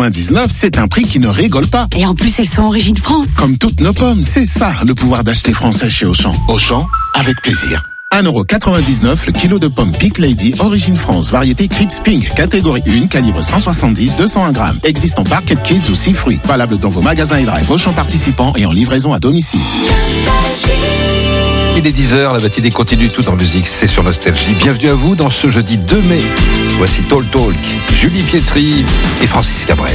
€1,99, c'est un prix qui ne rigole pas. Et en plus, elles sont origine France. Comme toutes nos pommes, c'est ça le pouvoir d'acheter français chez Auchan. Auchan, avec plaisir. €1,99 le kilo de pommes Pick Lady, origine France, variété Crips Pink, catégorie 1, calibre 170-201 grammes. Existe en Barquette Kids ou 6 fruits. Valable dans vos magasins et drive Auchan participants et en livraison à domicile. Il est 10h, la matinée continue tout en musique, c'est sur Nostalgie. Bienvenue à vous dans ce jeudi 2 mai. Voici Talk Talk, Julie Pietri et Francis Cabrel.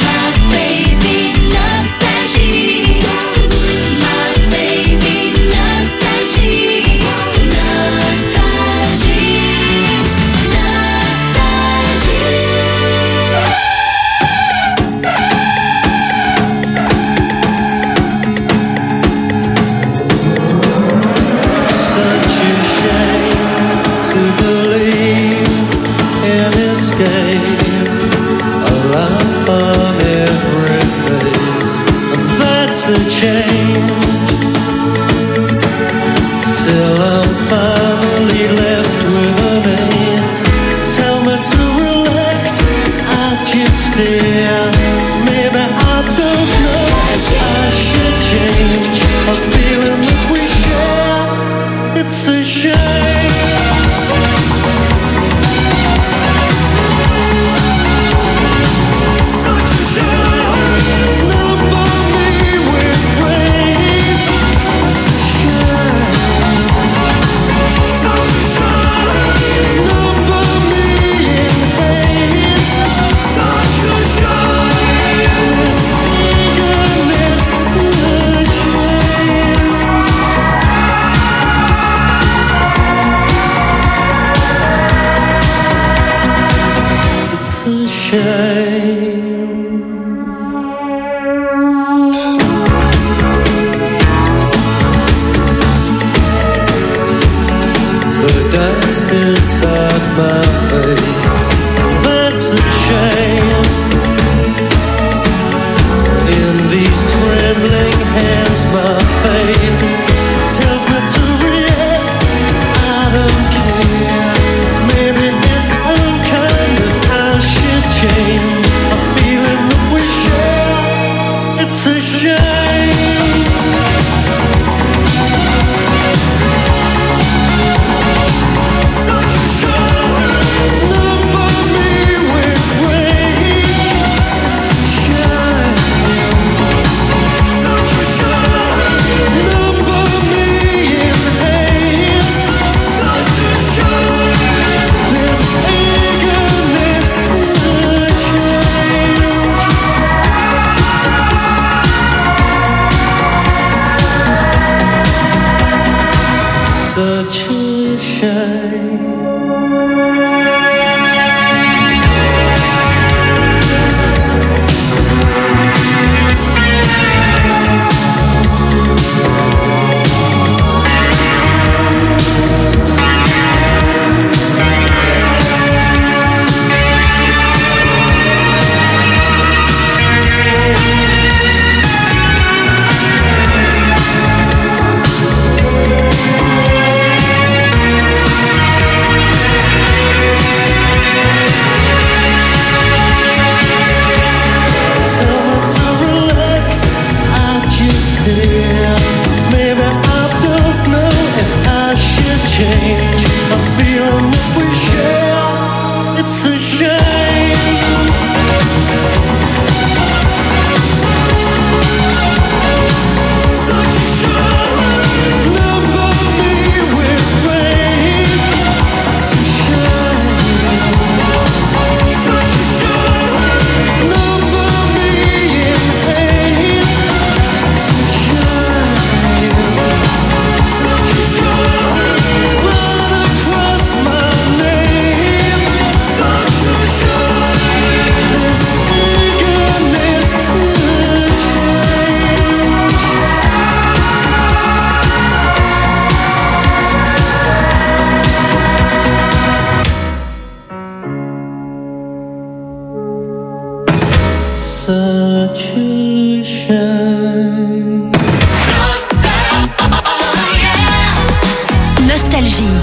Nostalgie.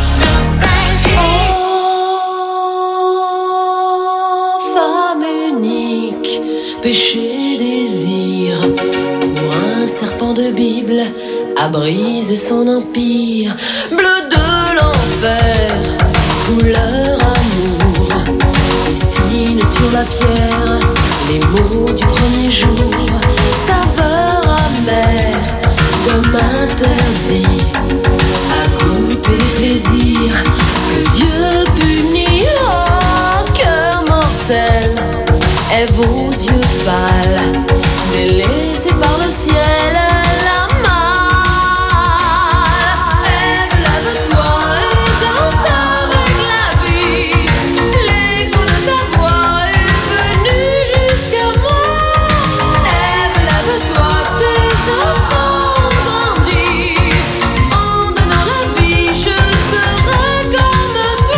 Oh, femme unique, péché désire pour un serpent de Bible à briser son empire. Bleu de l'enfer, couleur amour, dessine sur la pierre les mots du premier jour. Saveur amère, comme interdit à goûter les plaisirs que Dieu punit. Oh, cœur mortel, et vos yeux pâles, délaissés par le ciel, la malle. Ève, lève-toi et danse avec la vie. L'écho de ta voix est venu jusqu'à moi. Ève, lève-toi, tes enfants ont grandi. En donnant la vie, je serai comme toi.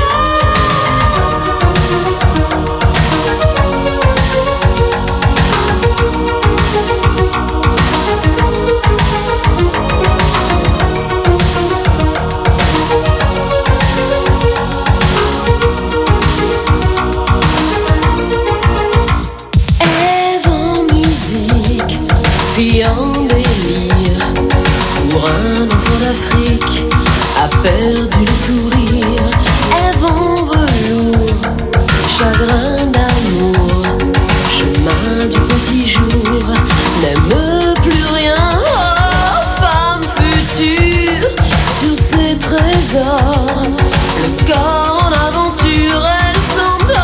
Ève en musique, fille en délire, pour un enfant d'Afrique, a perdu le sourire. Ève en velours, chagrin d'amour, chemin du petit jour, n'aime plus rien. Oh, femme future, sur ses trésors, le corps en aventure, elle s'endort.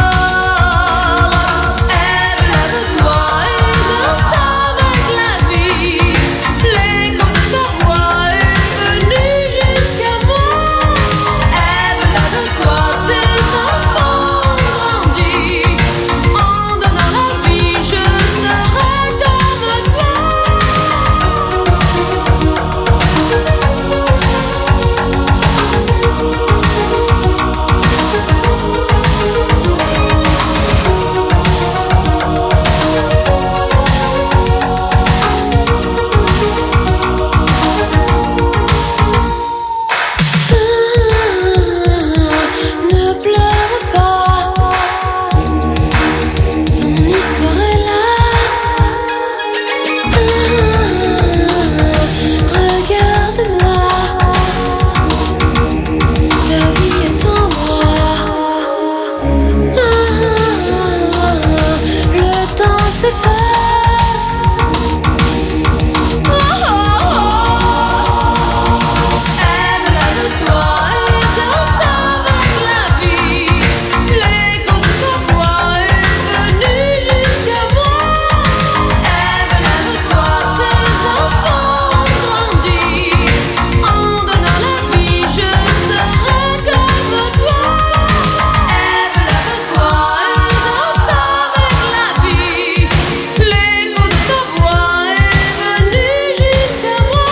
Ève, lève-toi et danse avec la vie. L'écho de ta voix est venu jusqu'à moi. Ève, lève-toi, tes enfants ont grandi. En donnant la vie, je serai comme toi. Ne pleure pas, ton histoire est là. Regarde-moi, ta vie est en moi. Le temps s'efface. Ève, lève-toi et danse avec la vie. L'écho de ta voix est venu jusqu'à moi. Ève, lève-toi, tes enfants ont grandi. En donnant la vie, je serai comme toi. Ève, lève-toi et danse avec la vie. L'écho de ta voix est venu jusqu'à moi.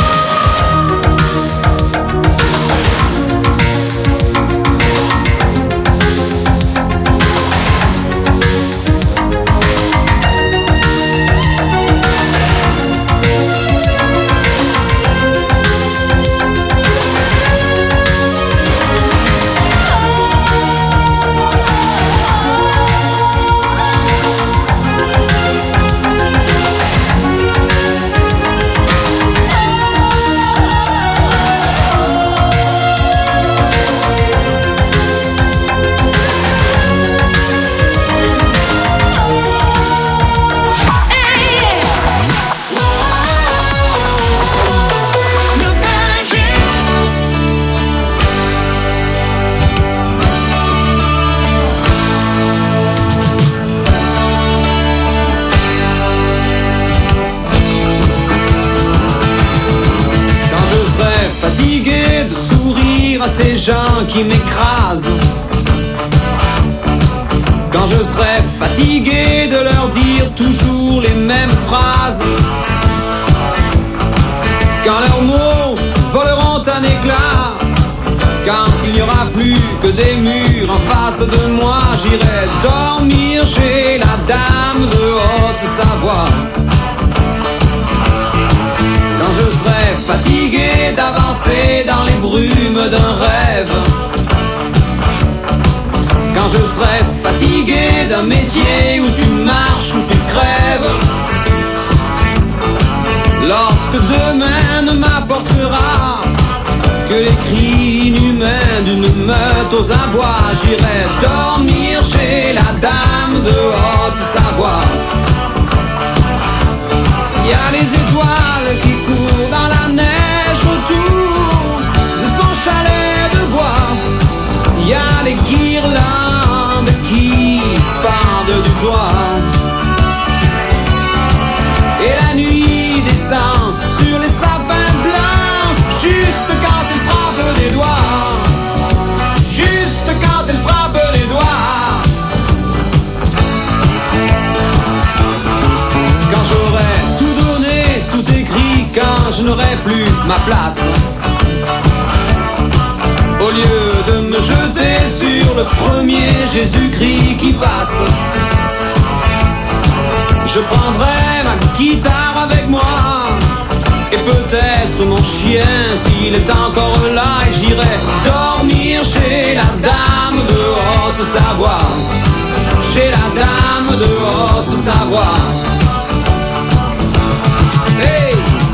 Quand je serai fatigué de sourire à ces gens qui m'écrasent, quand je serai fatigué de leur dire toujours les mêmes phrases, quand leurs mots voleront un éclat, quand il n'y aura plus que des murs en face de moi, j'irai dormir chez la dame de Haute-Savoie. Quand je serai fatigué d'avancer dans les brumes d'un rêve, quand je serai fatigué d'un métier où tu marches, où tu Haute-Savoie. J'irai dormir chez la dame de Haute-Savoie. Y a les étoiles qui courent dans la neige autour de son chalet de bois. Y a les guirlandes qui pendent du toit. Et la nuit descend sur les sapins blancs, juste quand elle frappe des doigts. Juste quand elle frappe des doigts. Quand j'aurai tout donné, tout écrit, quand je n'aurai plus ma place, au lieu de me jeter sur le premier Jésus-Christ qui passe, je prendrai ma guitare avec moi et peut-être mon chien s'il est encore là, et j'irai dormir chez la dame de Haute-Savoie. Chez la dame de Haute-Savoie. Hey!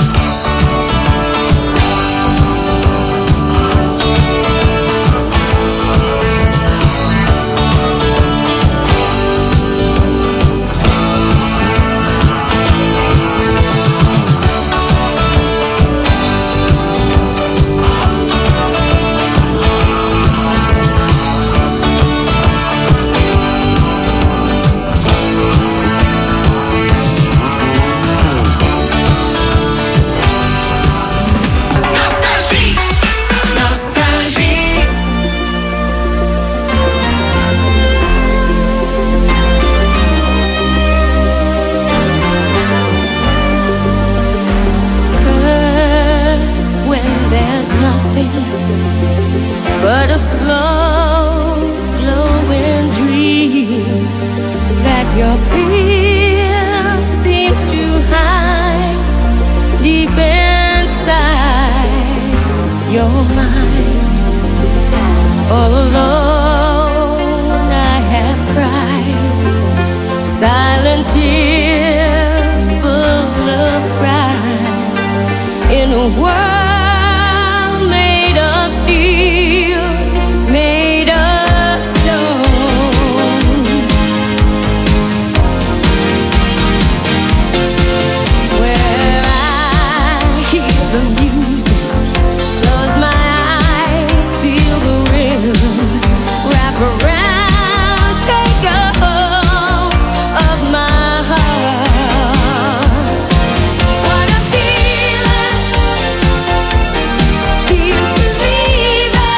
But a slow glowing dream that your fear seems to hide deep inside your mind. All alone I have cried silent tears full of pride in a world made of steel, made of stone. Where I hear the music, close my eyes, feel the rhythm, wrap around, take a hold of my heart. What a feeling, feels believing.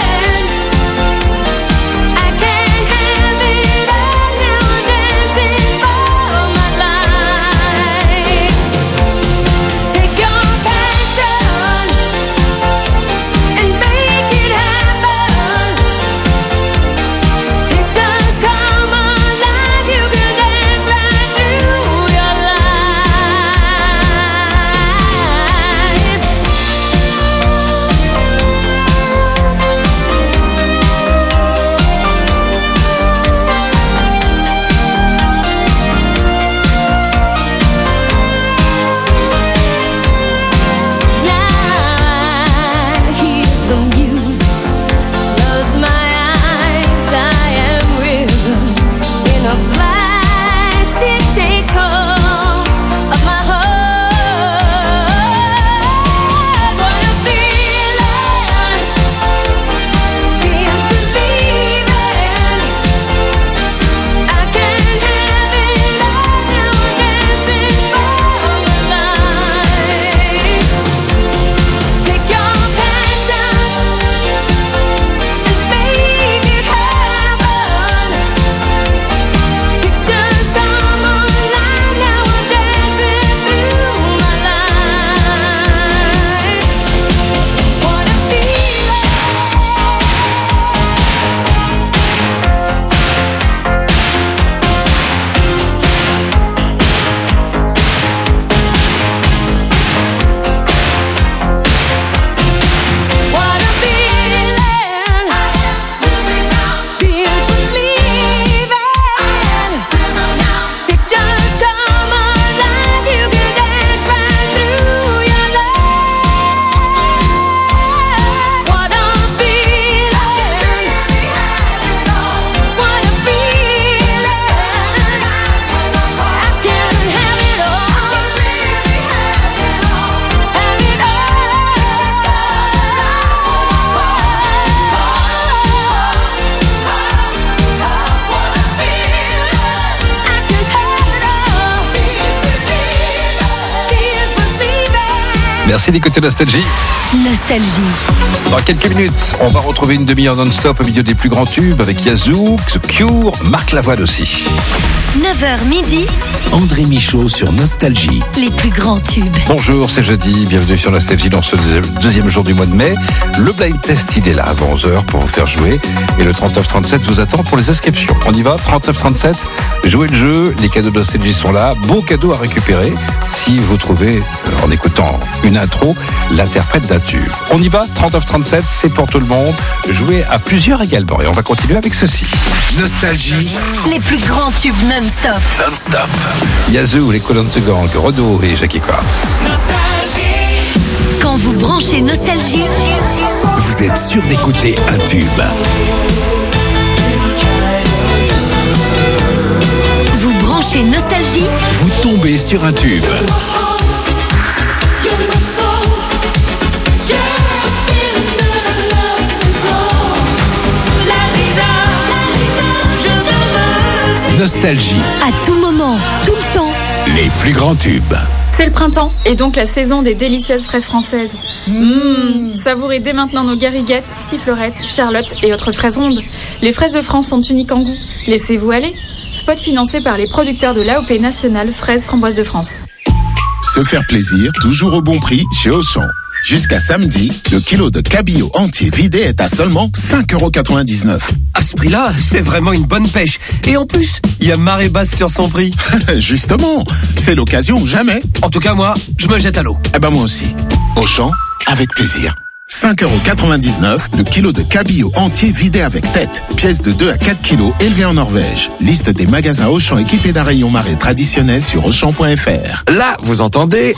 Merci d'écouter Nostalgie. Nostalgie. Dans quelques minutes, on va retrouver une demi-heure non-stop au milieu des plus grands tubes avec Yazoo, The Cure, Marc Lavoine aussi. 9h midi, André Michaud sur Nostalgie. les plus grands tubes. Bonjour, c'est jeudi, bienvenue sur Nostalgie dans ce deuxième jour du mois de mai. Le blind test, il est là avant 11h pour vous faire jouer. Et le 3937 vous attend pour les inscriptions. On y va, 3937, jouez le jeu, les cadeaux de Nostalgie sont là. Beau cadeau à récupérer si vous trouvez, en écoutant une intro, l'interprète d'un tube. On y va, 3937, c'est pour tout le monde. Jouez à plusieurs également. Et on va continuer avec ceci. Nostalgie Les plus grands tubes non-stop. non-stop. Yazoo, les colonnes de gang, Renaud et Jackie Quartz. Quand vous branchez Nostalgie, Vous êtes sûr d'écouter un tube. vous branchez Nostalgie, Vous tombez sur un tube. Nostalgie, à tout moment, tout le temps. les plus grands tubes. C'est le printemps et donc la saison des délicieuses fraises françaises. Savourez dès maintenant nos gariguettes, sifflerettes, charlottes et autres fraises rondes. Les fraises de France sont uniques en goût. Laissez-vous aller. Spot financé par les producteurs de l'AOP nationale Fraises Framboises de France. Se faire plaisir, toujours au bon prix chez Auchan. Jusqu'à samedi, le kilo de cabillaud entier vidé est à seulement 5,99 €. À ce prix-là, c'est vraiment une bonne pêche. Et en plus, il y a marée basse sur son prix. Justement, c'est l'occasion ou jamais. En tout cas, moi, je me jette à l'eau. Eh ben moi aussi. Auchan, avec plaisir. 5,99 € le kilo de cabillaud entier vidé avec tête. Pièce de 2 à 4 kilos élevée en Norvège. Liste des magasins Auchan équipés d'un rayon marée traditionnel sur Auchan.fr. Là, vous entendez?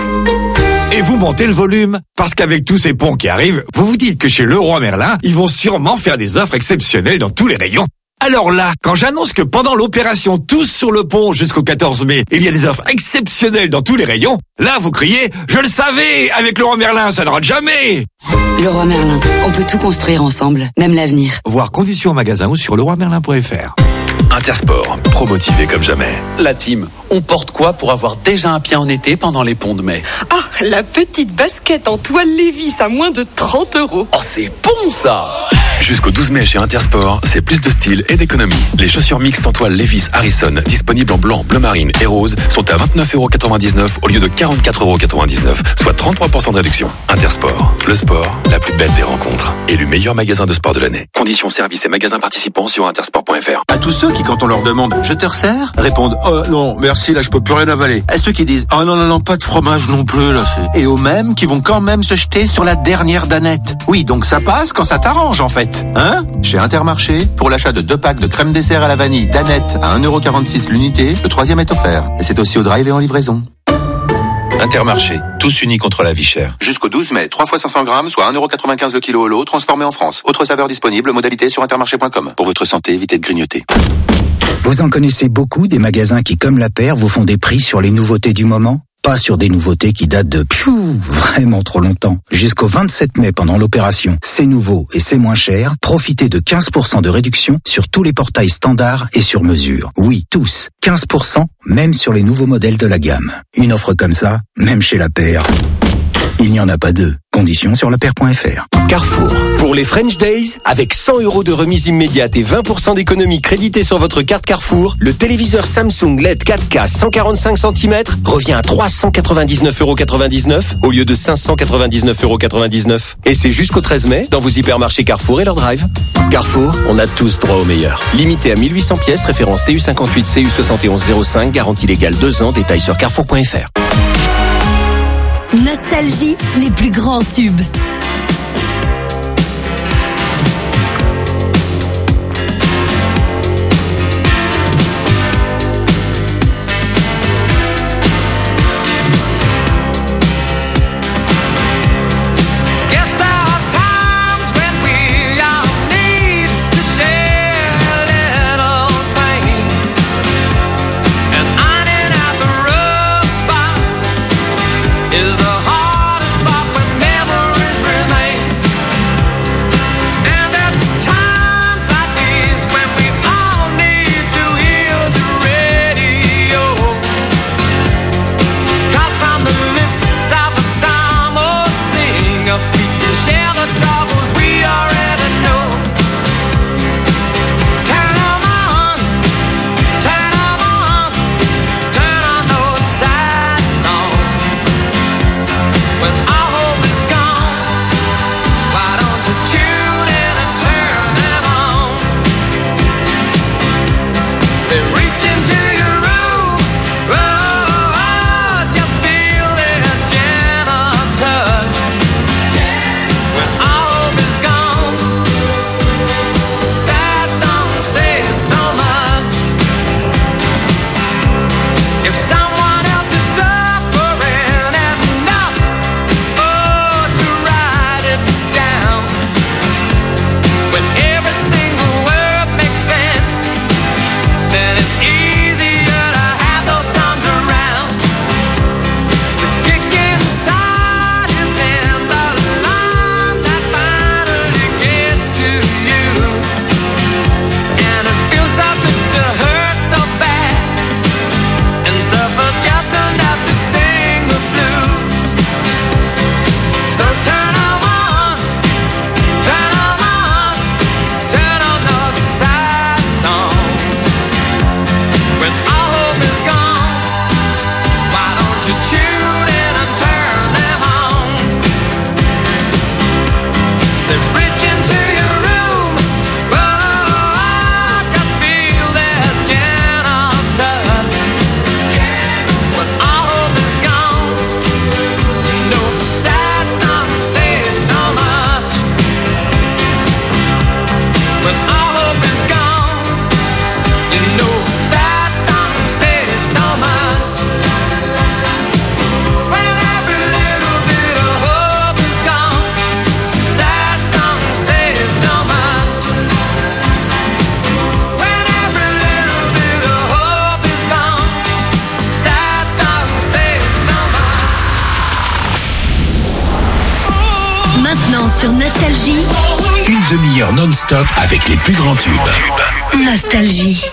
Et vous montez le volume. Parce qu'avec tous ces ponts qui arrivent, vous vous dites que chez Leroy Merlin, ils vont sûrement faire des offres exceptionnelles dans tous les rayons. Alors là, quand j'annonce que pendant l'opération Tous sur le pont jusqu'au 14 mai, il y a des offres exceptionnelles dans tous les rayons, là vous criez « Je le savais, avec Leroy Merlin, ça ne rate jamais !» Leroy Merlin, on peut tout construire ensemble, même l'avenir. Voir conditions en magasin ou sur leroymerlin.fr. Intersport, promotivé comme jamais. La team, on porte quoi pour avoir déjà un pied en été pendant les ponts de mai? Ah, la petite basket en toile Lévis à moins de 30 €. Oh, c'est bon ça! Jusqu'au 12 mai chez Intersport, c'est plus de style et d'économie. Les chaussures mixtes en toile Levi's Harrison, disponibles en blanc, bleu marine et rose, sont à 29,99 € au lieu de 44,99 €, soit 33% de réduction. Intersport, le sport, la plus belle des rencontres. Élu meilleur magasin de sport de l'année. Conditions, services et magasins participants sur intersport.fr. À tous ceux qui, quand on leur demande « Je te resserre ?», répondent « Oh non, merci, là je peux plus rien avaler ». À ceux qui disent « Oh non, non, non, pas de fromage non plus, là c'est... » Et aux mêmes qui vont quand même se jeter sur la dernière danette. Oui, donc ça passe quand ça t'arrange en fait. Hein ? Chez Intermarché, pour l'achat de 2 packs de crème dessert à la vanille danette à 1,46 € l'unité, le 3e est offert. Et c'est aussi au drive et en livraison. Intermarché, tous unis contre la vie chère. Jusqu'au 12 mai, 3 fois 500 grammes, soit 1,95 € le kilo au lot, transformé en France. Autre saveur disponible, modalité sur intermarché.com. Pour votre santé, évitez de grignoter. Vous en connaissez beaucoup des magasins qui, comme la paire, vous font des prix sur les nouveautés du moment ? Pas sur des nouveautés qui datent de vraiment trop longtemps. Jusqu'au 27 mai pendant l'opération C'est nouveau et c'est moins cher, profitez de 15% de réduction sur tous les portails standards et sur mesure. Oui, tous. 15%, même sur les nouveaux modèles de la gamme. Une offre comme ça, même chez la paire, il n'y en a pas deux. Conditions sur lapaire.fr. Carrefour. Pour les French Days, avec 100 € de remise immédiate et 20% d'économie créditée sur votre carte Carrefour, le téléviseur Samsung LED 4K 145 cm revient à 399,99 € au lieu de 599,99 €. Et c'est jusqu'au 13 mai dans vos hypermarchés Carrefour et leur drive. Carrefour, on a tous droit au meilleur. Limité à 1800 pièces, référence TU58 CU7105, garantie légale 2 ans, détails sur carrefour.fr. Nostalgie, les plus grands tubes. Is the hardest part when memories sur Nostalgie. Une demi-heure non-stop avec les plus grands tubes. Nostalgie.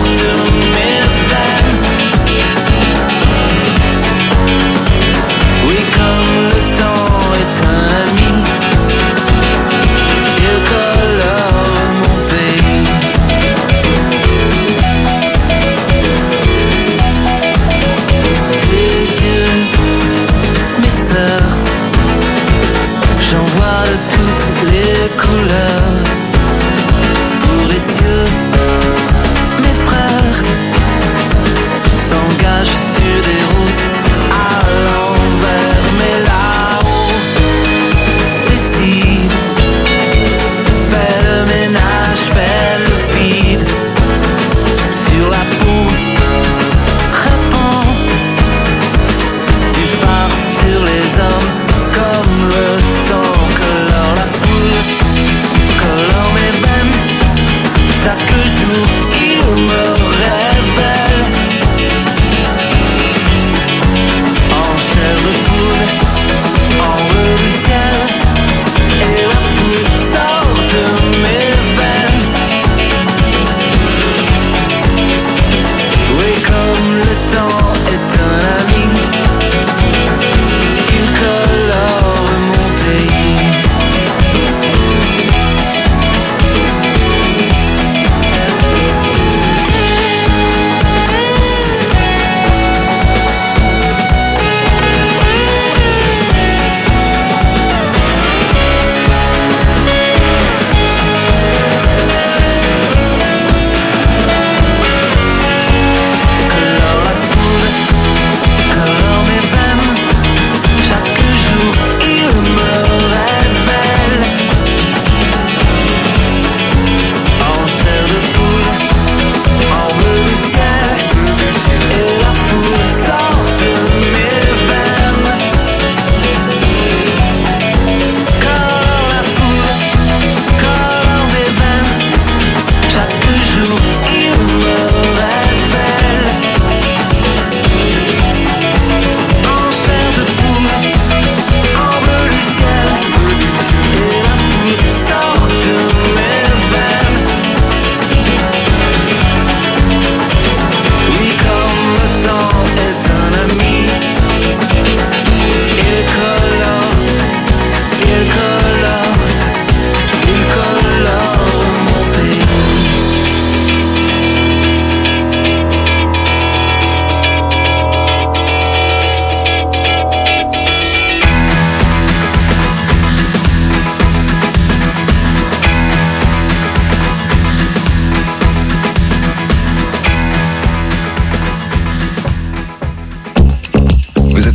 Oui,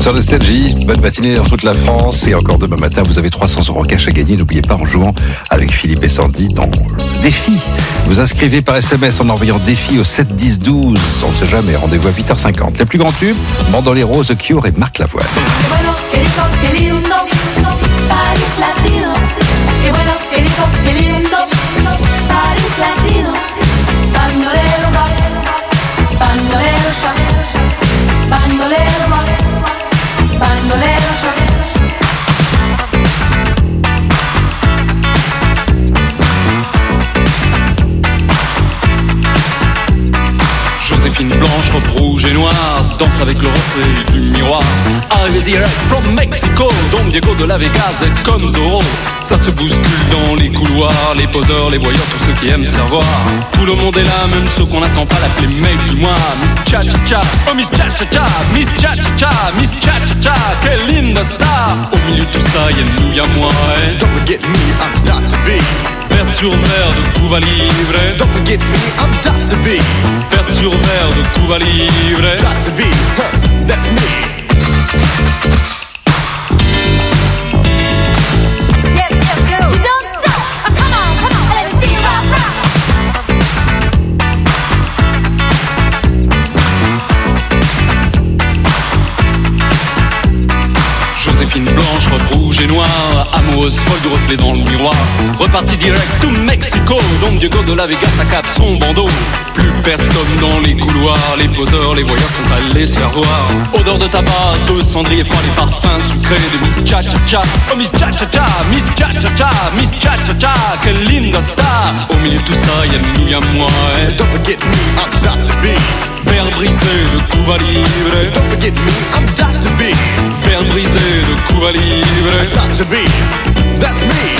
Sur Nostalgie, bonne matinée dans toute la France. Et encore demain matin, vous avez 300 € cash à gagner. N'oubliez pas, en jouant avec Philippe et Sandy dans le défi. Vous inscrivez par SMS en envoyant défi au 7 10 12. On ne sait jamais, rendez-vous à 8h50. Les plus grands tubes, Mort dans les roses, The Cure et Marc Lavoine. Joséphine blanche, robe rouge et noire, danse avec le reflet du miroir. Arrivé direct from Mexico, Don Diego de la Vegas est comme Zorro. Ça se bouscule dans les couloirs, les poseurs, les voyeurs, tous ceux qui aiment se revoir. Tout le monde est là, même ceux qu'on n'attend pas, l'appeler mec du mois. Miss Cha Cha Cha, oh Miss Cha Cha Cha, Miss Cha Cha Cha, Miss Cha Cha Cha, quelle linda star. Au milieu de tout ça, y'a nous, y'a moi, eh. Don't forget me, I'm Dr. B. Verre sur verre de Cuba Libre. Don't forget me, I'm Dr. B. Verre sur verre de Cuba Libre. Dr. B, huh, that's me. Joséphine blanche, robe rouge et noire, amoureuse folle du reflet dans le miroir. Reparti direct to Mexico, Don Diego de la Vegas accap son bandeau. Plus personne dans les couloirs, les poseurs, les voyeurs sont allés se faire voir. Odeur de tabac, de cendrier froid, les parfums sucrés de Miss Cha Cha Cha. Oh Miss Cha Cha Cha, Miss Cha Cha Cha, Miss Cha Cha Cha, quelle linda star. Au milieu de tout ça, y'a nous, y'a moi, eh. Don't forget me, I'm Dr. B. Verre brisé de Cuba Libre. Don't forget me, I'm Dr. B. Verre brisé de Cuba Libre. Dr. B, that's me.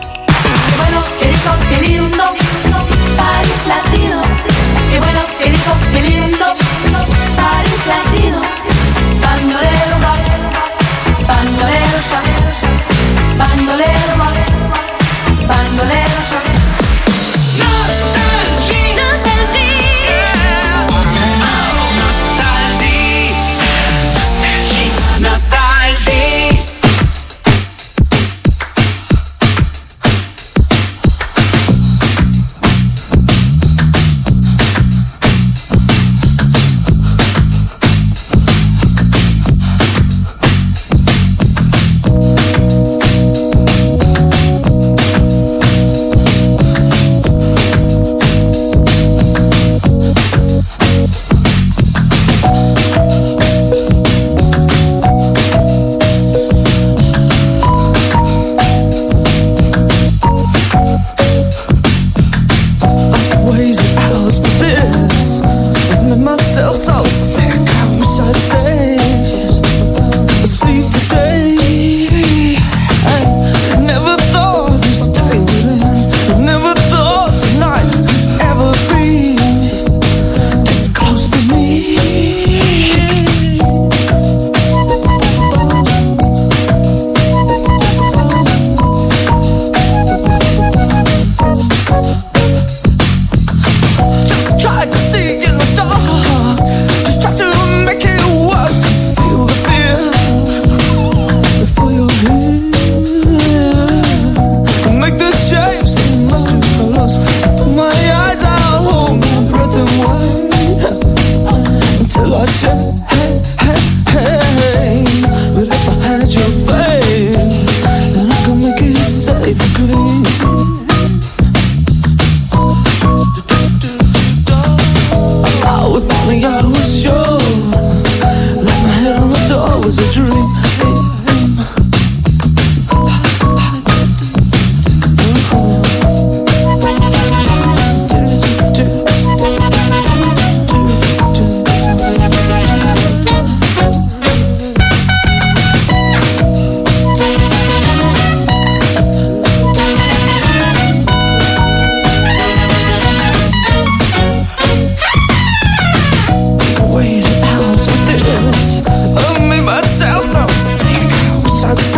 Qué bueno, qué rico,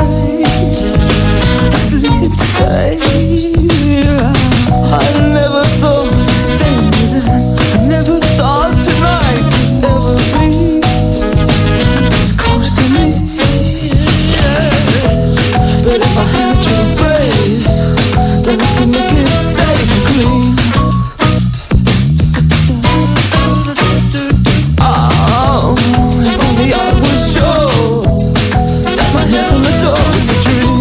sleep today. I never thought of staying with them. I never thought tonight could ever be this close to me. Yeah. But if I had your face, then I could make it safe and clean. Oh, if only I was sure that my head on the door was a dream.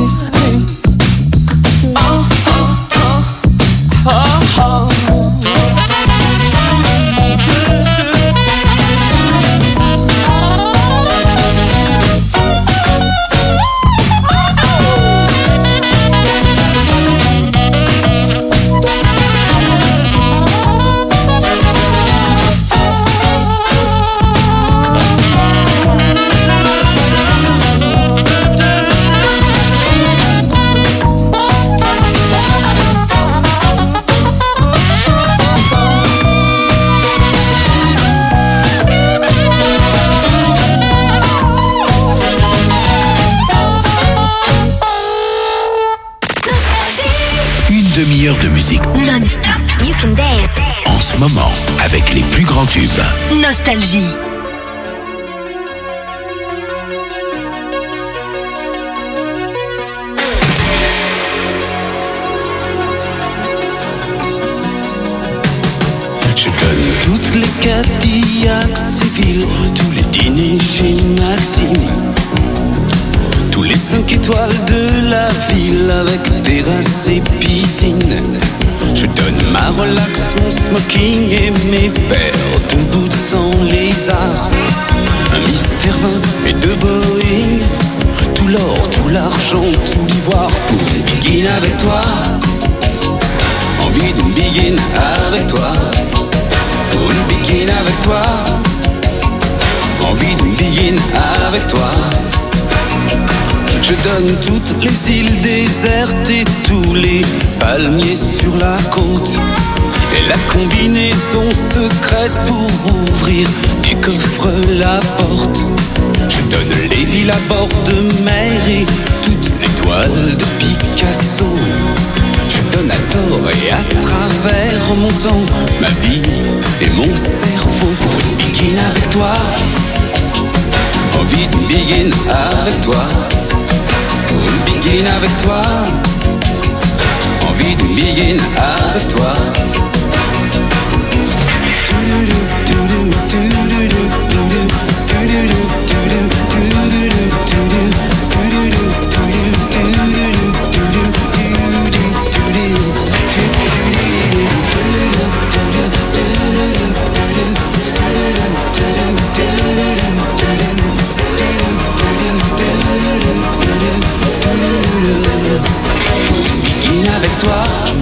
Demi-heure de musique Non-stop. You can dance. en ce moment avec les plus grands tubes. Nostalgie. Je donne toutes les Cadillacs Séville, tous les dîners chez Maxime, tous les 5 étoiles de la ville avec terrasse et piscine. Je donne ma relax, mon smoking et mes paires de boots sans lézard, un Mystère 20 et 2 Boeing, tout l'or, tout l'argent, tout l'ivoire pour une begin avec toi. Envie d'une begin avec toi, pour une begin avec toi. Envie d'une begin avec toi. Je donne toutes les îles désertes et tous les palmiers sur la côte, et la combinaison secrète pour ouvrir des coffres la porte. Je donne les villes à bord de mer et toutes les toiles de Picasso. Je donne à tort et à travers mon temps, ma vie et mon cerveau pour une begin avec toi. Envie d'une begin avec toi, pour une begin avec toi. Envie d'une begin avec toi. Avec toi,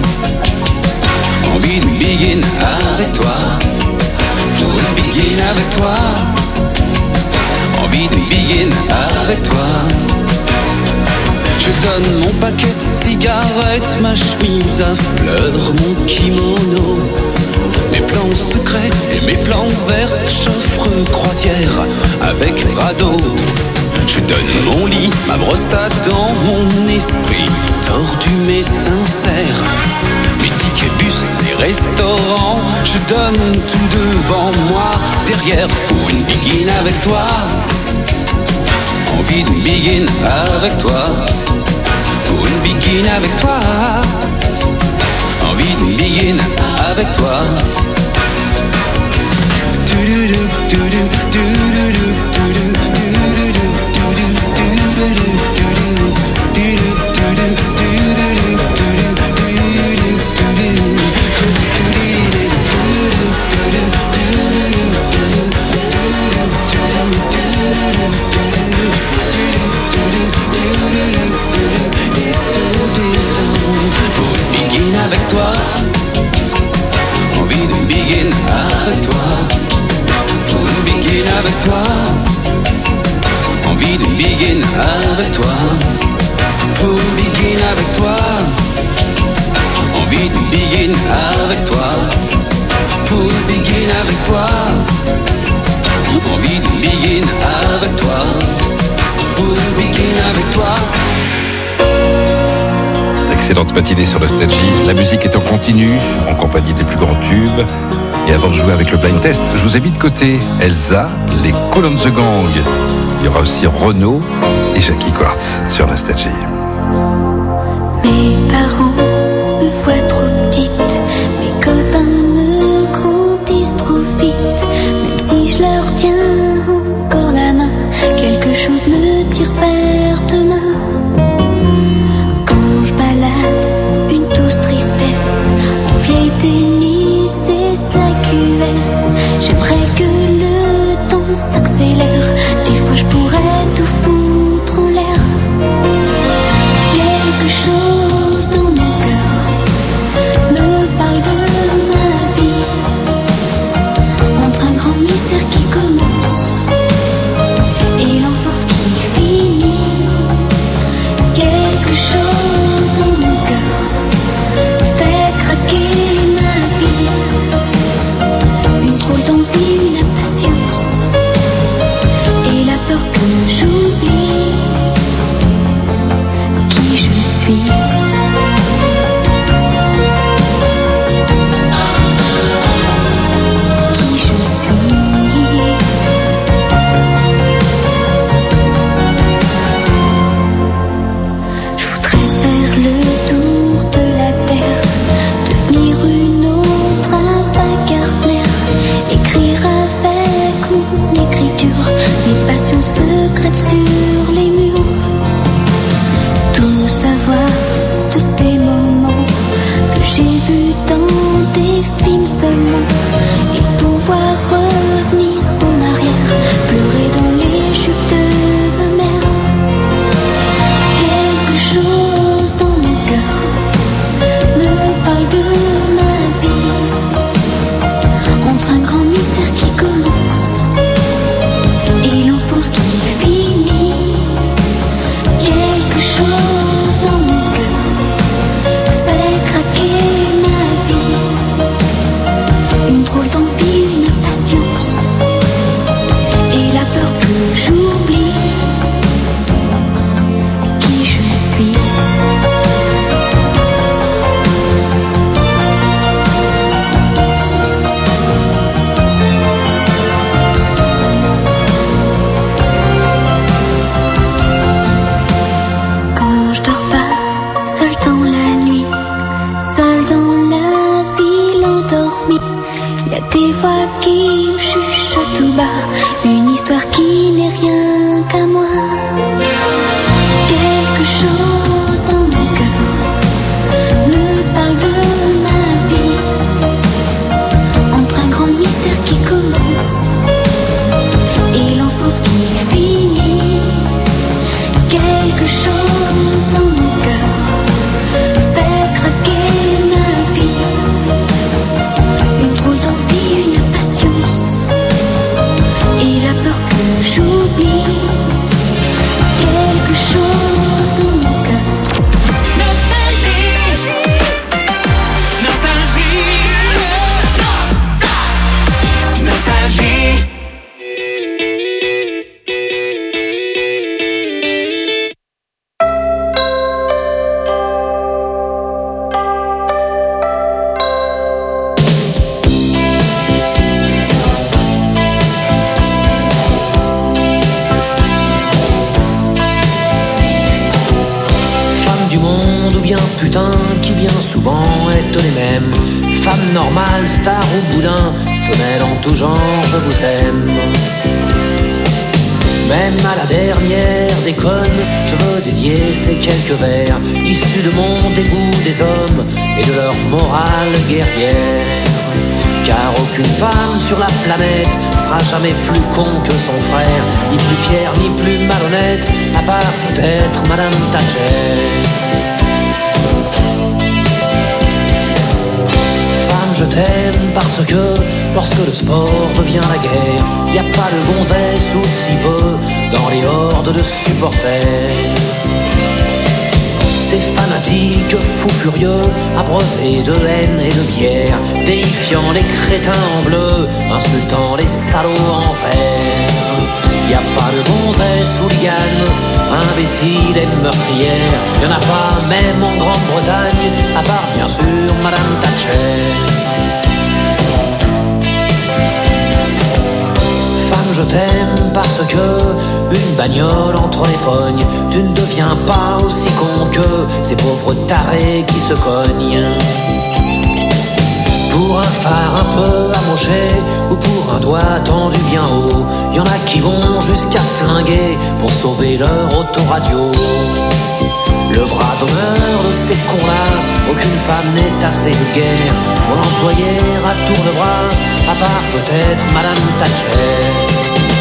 envie d'une begin avec toi, pour une begin avec toi, envie d'une begin avec toi. Je donne mon paquet de cigarettes, ma chemise à fleurs, mon kimono, mes plans secrets et mes plans verts, j'offre croisière avec radeau. Je donne mon lit, ma brosse à dents, mon esprit tordu mais sincère, mes tickets bus et restaurants. Je donne tout devant moi, derrière pour une begin avec toi. Envie d'une begin avec toi, pour une begin avec toi. Envie d'une begin avec toi. Pour une begin avec toi, envie d'une begin avec toi, pour une begin avec toi, envie d'une begin avec toi, pour une begin avec toi, envie d'une begin avec toi, pour une begin avec toi, envie d'une begin avec toi, pour une bikini avec toi. Excellente matinée sur Nostalgie. La musique est en continu, en compagnie des plus grands tubes. Et avant de jouer avec le blind test, je vous ai mis de côté Elsa, les Kool and the Gang. Il y aura aussi Renaud et Jackie Quartz sur Nostalgie. Mes parents me voient trop petite, mes copains me grandissent trop vite. Même si je leur tiens encore la main, quelque chose me tire vers demain. Quand je balade une douce tristesse en vieille tennis et sa QS, j'aimerais que le temps s'accélère. Des fois je pourrais tout foutre en l'air. Quelque chose dans mon cœur me parle de ma vie, entre un grand mystère qui commence et l'enfance qui finit. Quelque chose dans mon cœur fait craquer ma vie, une drôle d'envie, une impatience et la peur que j'oublie qui je suis. Qui je suis. Je voudrais faire le tour de la terre, devenir une autre avant-gardner, écrire avec mon écriture mes passions secrètes sur les murs. Tout savoir de ces moments que j'ai vus dans des films seulement, et pouvoir revenir en arrière, pleurer dans les jupes de ma mère. Quelque chose dans mon cœur me parle de ma vie, entre un grand mystère qui commence et l'enfance qui finit. Quelque chose dans mon cœur fait craquer ma vie, une drôle d'envie, une impatience et la peur que j'oublie qui je suis. Quand je dors pas, seul dans la nuit, seul dans la ville endormie, y a des voix qui me chuchotent tout bas, une histoire qui n'est rien qu'à moi. Quelque chose dans mon cœur me parle de ma vie, entre un grand mystère qui commence et l'enfance qui finit. Quelque chose dans mon cœur fait craquer ma vie, une drôle d'envie, une impatience et la peur que j'oublie. Quelque chose dans mon cœur. Nostalgie, nostalgie, nostalgie. Femme du monde ou bien putain qui bien souvent est les mêmes. Femme normale, star ou boudin, femelle en tout genre, je vous aime. Même à la dernière déconne, je veux dédier ces quelques vers issus de mon dégoût des hommes et de leur morale guerrière. Car aucune femme sur la planète sera jamais plus con que son frère, ni plus fière, ni plus malhonnête, à part peut-être Madame Thatcher. Femme, je t'aime parce que lorsque le sport devient la guerre, y a pas de gonzesse ou si peu dans les hordes de supporters. Ces fanatiques fous furieux, abreuvés de haine et de bière, déifiant les crétins en bleu, insultant les salauds en vert. Y a pas de gonzesse ou liane, imbécile et meurtrière. Y en a pas même en Grande-Bretagne, à part bien sûr Madame Thatcher. Femme, je t'aime parce que une bagnole entre les pognes, tu ne deviens pas aussi con que ces pauvres tarés qui se cognent. Pour un phare un peu amoché ou pour un doigt tendu bien haut, y en a qui vont jusqu'à flinguer pour sauver leur autoradio. Le bras d'honneur de ces cons-là, aucune femme n'est assez vulgaire pour l'employer à tour de bras, à part peut-être Madame Thatcher.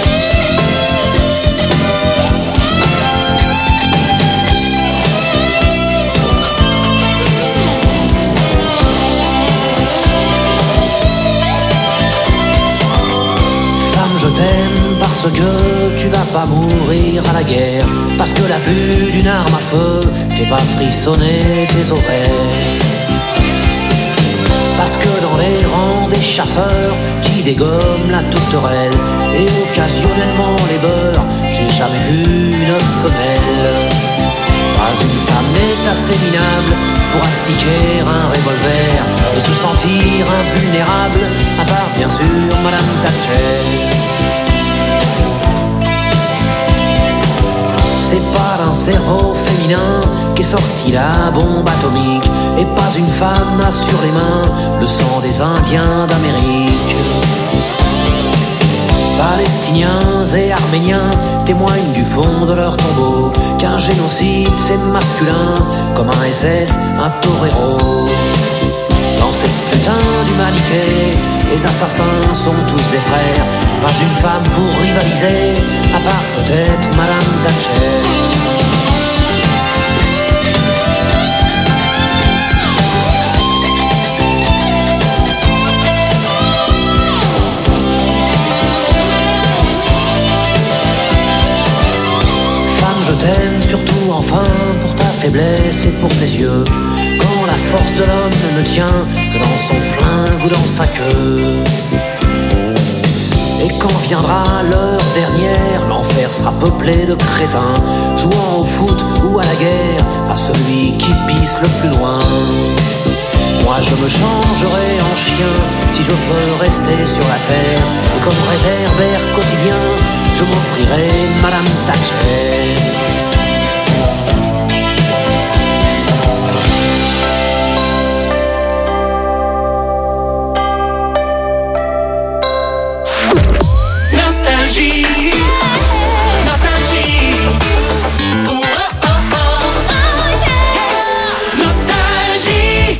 Je t'aime parce que tu vas pas mourir à la guerre, parce que la vue d'une arme à feu fait pas frissonner tes oreilles, parce que dans les rangs des chasseurs qui dégomment la tourterelle et occasionnellement les beurres, j'ai jamais vu une femelle. Pas une femme n'est assez minable pour astiquer un revolver et se sentir invulnérable, à part bien sûr Madame Thatcher. C'est pas d'un cerveau féminin qu'est sortie la bombe atomique, et pas une femme n'a sur les mains le sang des Indiens d'Amérique. Palestiniens et Arméniens témoignent du fond de leur tombeau qu'un génocide c'est masculin comme un SS, un torero. Dans cette putain d'humanité, les assassins sont tous des frères. Pas une femme pour rivaliser, à part peut-être Madame Thatcher. Je t'aime surtout enfin pour ta faiblesse et pour tes yeux, quand la force de l'homme ne tient que dans son flingue ou dans sa queue. Et quand viendra l'heure dernière, l'enfer sera peuplé de crétins, jouant au foot ou à la guerre, à celui qui pisse le plus loin. Moi je me changerai en chien si je peux rester sur la terre, et comme réverbère quotidien, je m'offrirai Madame Thatcher. Nostalgie, nostalgie. Oh, oh, oh, oh, yeah. Nostalgie.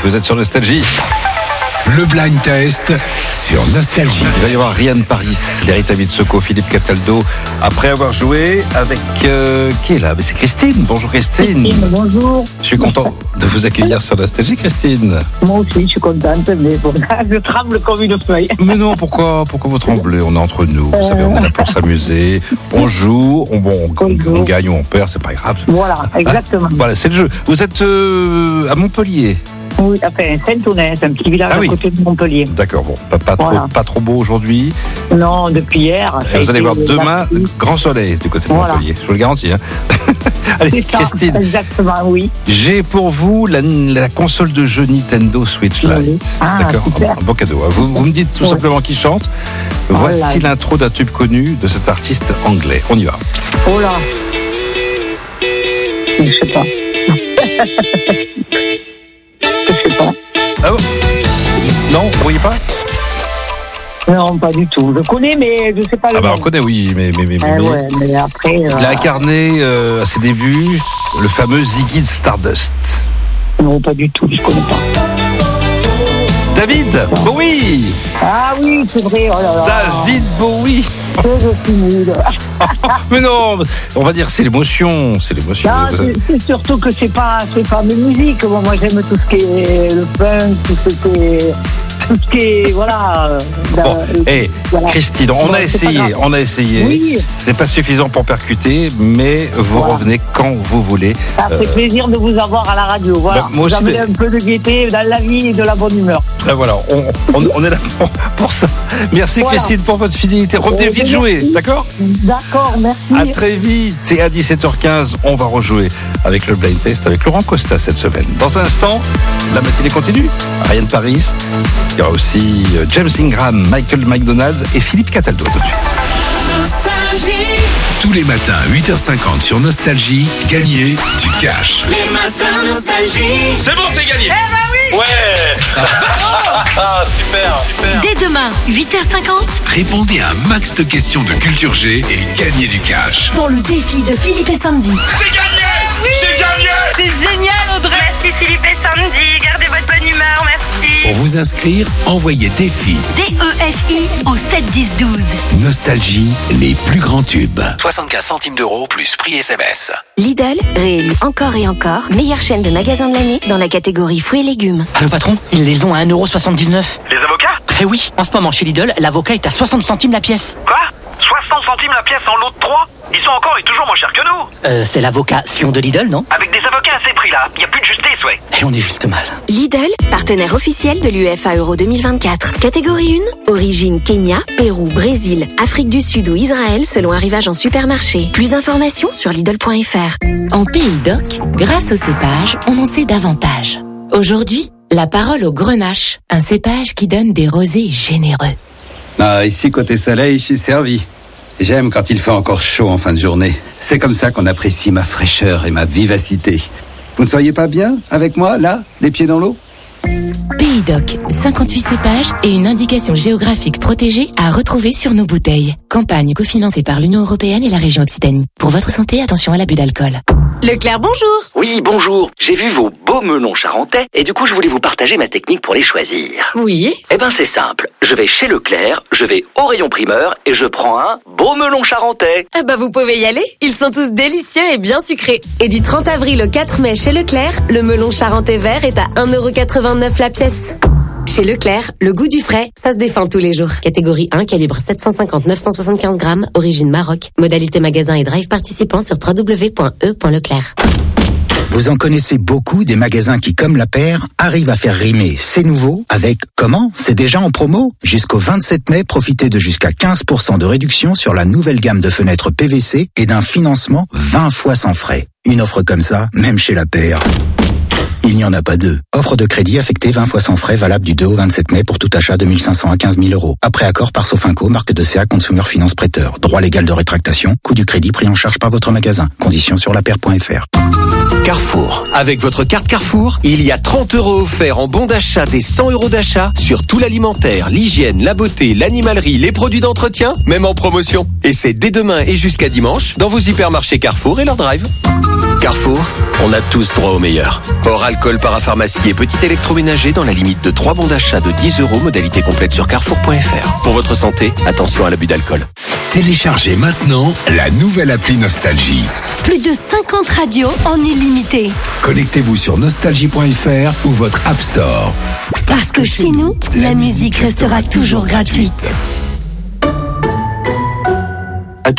Vous êtes sur Nostalgie. Le blind test sur Nostalgie. Il va y avoir Ryan Paris, l'héritier de Soko, Philippe Cataldo. Après avoir joué avec... qui est là? Mais c'est Christine. Bonjour Christine. Bonjour. Je suis content de vous accueillir sur Nostalgie, Christine. Moi aussi, je suis contente, mais bon, je tremble comme une feuille. Mais non, pourquoi vous tremblez? On est entre nous, vous savez, on est là pour s'amuser. On joue, on gagne ou on perd, c'est pas grave. Voilà, exactement. Voilà, c'est le jeu. Vous êtes à Montpellier? Oui, enfin, Saint-Ouen, c'est un petit village à côté de Montpellier. D'accord, bon, pas trop beau aujourd'hui. Non, depuis hier. Et vous allez voir demain, grand soleil du côté de Montpellier, je vous le garantis. Hein. Allez, Christine. Ça, exactement, oui. J'ai pour vous la console de jeu Nintendo Switch Lite. Oui. Ah, d'accord, super. un beau cadeau. Vous me dites tout simplement qui chante. Voici l'intro d'un tube connu de cet artiste anglais. On y va. Oh là. Je sais pas. Ah bon? Non, vous voyez pas? Non, pas du tout. Je connais, mais je sais pas. Ah bah on connaît, oui, mais ouais, mais après. Il a incarné à ses débuts le fameux Ziggy Stardust. Non, pas du tout. Je connais pas. David Bowie. Ah oui, c'est vrai. Oh là là. David Bowie. Je suis nul. Mais non, on va dire c'est l'émotion, c'est l'émotion. Non, c'est surtout que c'est pas mes musiques. Bon, moi j'aime tout ce qui est le punk, tout ce qui est voilà. Voilà. Christine, on a essayé. Oui. C'est pas suffisant pour percuter, mais vous revenez quand vous voulez. Ça fait plaisir de vous avoir à la radio. Voilà. Moi aussi, vous amenez un peu de gaieté dans la vie et de la bonne humeur. Voilà, on est là pour ça. Merci Christine pour votre fidélité. Revenez vite jouer, d'accord? D'accord, merci. À très vite. C'est à 17h15, on va rejouer avec le blind test avec Laurent Costa cette semaine. Dans un instant, la matinée continue. Ryan Paris, il y aura aussi James Ingram, Michael McDonald et Philippe Cataldo tout de suite. Nostalgie. Tous les matins à 8h50 sur Nostalgie, gagnez du cash. Les matins Nostalgie. C'est bon, c'est gagné. Eh ben oui. Ouais. Ah, super. Dès demain, 8h50, Répondez à un max de questions de culture G et gagnez du cash. dans le défi de Philippe et Sandy. C'est gagné. C'est gagné. C'est génial, Audrey. Merci Philippe et Sandy. Gardez votre bonne humeur, merci. Pour vous inscrire, envoyez défi DEFI au 71012. Nostalgie, les plus grands tubes. 75 centimes d'euros plus prix SMS. Lidl, réélu encore et encore, meilleure chaîne de magasins de l'année dans la catégorie fruits et légumes. Allô patron, ils les ont à 1,79€. Les avocats? Eh oui, en ce moment chez Lidl, l'avocat est à 60 centimes la pièce. Quoi? 60 centimes la pièce en lot de 3? Ils sont encore et toujours moins chers que nous. C'est l'avocat Sion de Lidl, non? Avec des avocats à ces prix-là, il n'y a plus de justice, ouais. Et on est juste mal. Lidl, partenaire officiel de l'UEFA Euro 2024. Catégorie 1, origine Kenya, Pérou, Brésil, Afrique du Sud ou Israël selon arrivage en supermarché. Plus d'informations sur Lidl.fr. En Pays d'Oc, grâce au cépage, on en sait davantage. Aujourd'hui, la parole au grenache, un cépage qui donne des rosés généreux. Ah, ici, côté soleil, je suis servi. J'aime quand il fait encore chaud en fin de journée. C'est comme ça qu'on apprécie ma fraîcheur et ma vivacité. Vous ne seriez pas bien avec moi, là, les pieds dans l'eau? Pays d'Oc, 58 cépages et une indication géographique protégée à retrouver sur nos bouteilles. Campagne cofinancée par l'Union européenne et la région Occitanie. Pour votre santé, attention à l'abus d'alcool. Leclerc, bonjour. Oui, bonjour. J'ai vu vos beaux melons charentais et du coup, je voulais vous partager ma technique pour les choisir. Oui. Eh ben, c'est simple. Je vais chez Leclerc, je vais au rayon primeur et je prends un beau melon charentais. Ah bah vous pouvez y aller, ils sont tous délicieux et bien sucrés. Et du 30 avril au 4 mai chez Leclerc, le melon charentais vert est à 1,89€ la pièce. Chez Leclerc, le goût du frais, ça se défend tous les jours. Catégorie 1, calibre 750-975 grammes, origine Maroc. Modalité magasin et drive participant sur www.e.leclerc. Vous en connaissez beaucoup des magasins qui, comme la paire, arrivent à faire rimer c'est nouveau avec comment? C'est déjà en promo? Jusqu'au 27 mai, profitez de jusqu'à 15% de réduction sur la nouvelle gamme de fenêtres PVC et d'un financement 20 fois sans frais. Une offre comme ça, même chez la paire, il n'y en a pas deux. Offre de crédit affectée 20 fois sans frais, valable du 2 au 27 mai pour tout achat de 1 500 à 15 000 euros. Après accord par Sofinco, marque de CA Consumer Finance Prêteur. Droit légal de rétractation, coût du crédit pris en charge par votre magasin. Conditions sur lapaire.fr. Carrefour. Avec votre carte Carrefour, il y a 30 € offerts en bon d'achat des 100 € d'achat sur tout l'alimentaire, l'hygiène, la beauté, l'animalerie, les produits d'entretien, même en promotion. Et c'est dès demain et jusqu'à dimanche dans vos hypermarchés Carrefour et leur drive. Carrefour, on a tous droit au meilleur. Hors alcool, parapharmacie et petit électroménager dans la limite de 3 bons d'achat de 10 €, modalité complète sur carrefour.fr. Pour votre santé, attention à l'abus d'alcool. Téléchargez maintenant la nouvelle appli Nostalgie. Plus de 50 radios en illimité. Connectez-vous sur nostalgie.fr ou votre App Store. Parce que chez nous, la musique restera toujours gratuite.